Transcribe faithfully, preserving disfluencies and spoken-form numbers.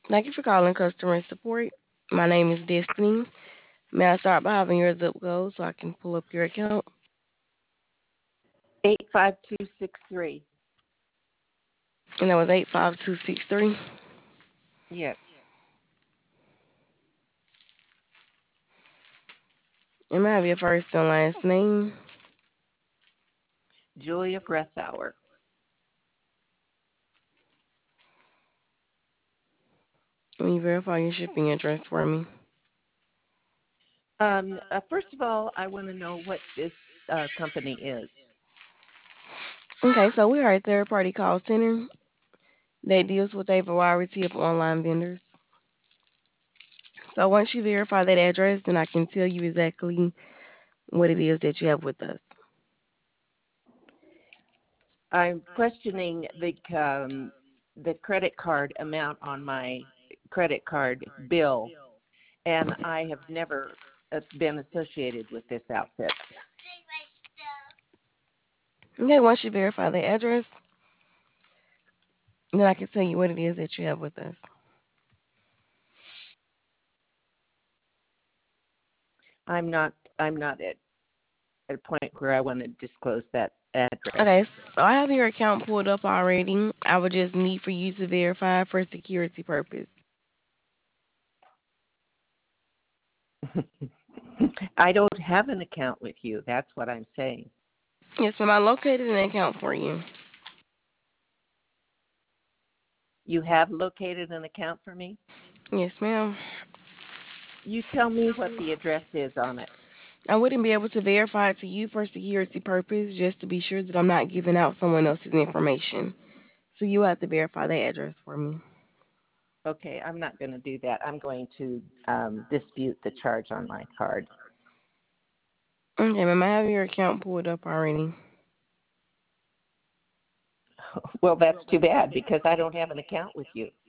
Thank you for calling customer support. My name is Destiny. May I start by having your zip code so I can pull up your account? eight five two six three. And that was eight five two six three. Yes. And may I have your first and last name? Julia Breathauer. Can you verify your shipping address for me? Um, uh, first of all, I want to know what this uh, company is. Okay, so we are a third party call center that deals with a variety of online vendors. So once you verify that address, then I can tell you exactly what it is that you have with us. I'm questioning the um, the credit card amount on my credit card bill, and I have never uh, been associated with this outfit. Okay, once you verify the address, then I can tell you what it is that you have with us. I'm not I'm not at, at a point where I want to disclose that address. Okay, so I have your account pulled up already. I would just need for you to verify for security purpose. I don't have an account with you. That's what I'm saying. Yes, ma'am. I located an account for you. You have located an account for me? Yes, ma'am. You tell me what the address is on it. I wouldn't be able to verify it to you for security purpose, just to be sure that I'm not giving out someone else's information. So you have to verify the address for me. Okay, I'm not going to do that. I'm going to um, dispute the charge on my card. Okay, ma'am. I have your account pulled up already. Well, that's too bad because I don't have an account with you.